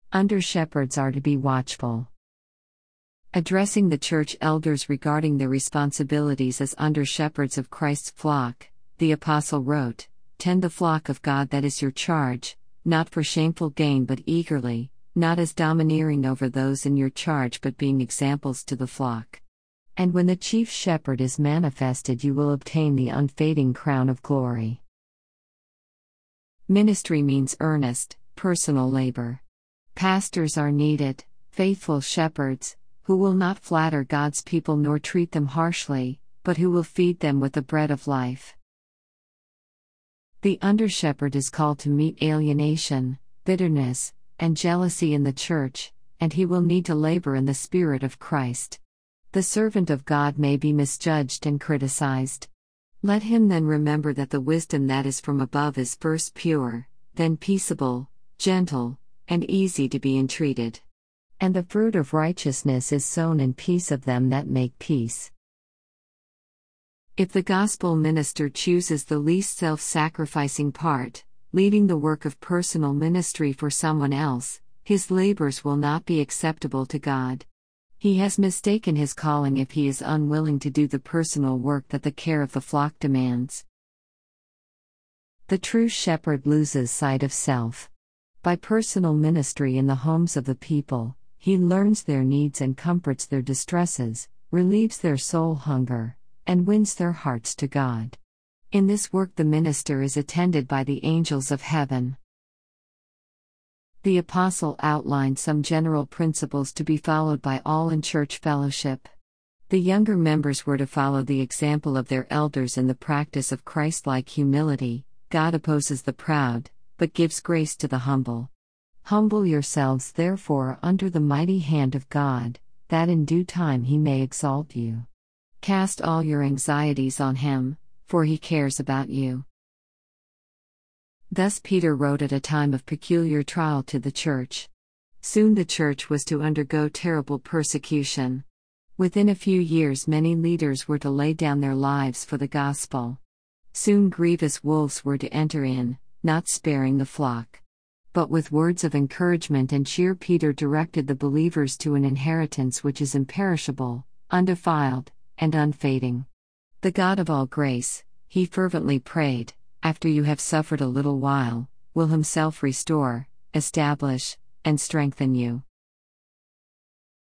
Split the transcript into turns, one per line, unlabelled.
Under-shepherds are to be watchful. Addressing the church elders regarding their responsibilities as under-shepherds of Christ's flock, the apostle wrote, "Tend the flock of God that is your charge, not for shameful gain but eagerly, not as domineering over those in your charge but being examples to the flock. And when the chief shepherd is manifested you will obtain the unfading crown of glory." Ministry means earnest, personal labor. Pastors are needed, faithful shepherds, who will not flatter God's people nor treat them harshly, but who will feed them with the bread of life. The under-shepherd is called to meet alienation, bitterness, and jealousy in the church, and he will need to labor in the Spirit of Christ. The servant of God may be misjudged and criticized. Let him then remember that the wisdom that is from above is first pure, then peaceable, gentle, and easy to be entreated. And the fruit of righteousness is sown in peace of them that make peace. If the gospel minister chooses the least self-sacrificing part, leading the work of personal ministry for someone else, his labors will not be acceptable to God. He has mistaken his calling if he is unwilling to do the personal work that the care of the flock demands. The true shepherd loses sight of self. By personal ministry in the homes of the people, he learns their needs and comforts their distresses, relieves their soul hunger, and wins their hearts to God. In this work the minister is attended by the angels of heaven. The apostle outlined some general principles to be followed by all in church fellowship. The younger members were to follow the example of their elders in the practice of Christ-like humility. God opposes the proud, but gives grace to the humble. Humble yourselves therefore under the mighty hand of God, that in due time he may exalt you. Cast all your anxieties on him, for he cares about you. Thus Peter wrote at a time of peculiar trial to the church. Soon the church was to undergo terrible persecution. Within a few years many leaders were to lay down their lives for the gospel. Soon grievous wolves were to enter in, not sparing the flock. But with words of encouragement and cheer Peter directed the believers to an inheritance which is imperishable, undefiled, and unfading. The God of all grace, he fervently prayed, after you have suffered a little while, will himself restore, establish, and strengthen you.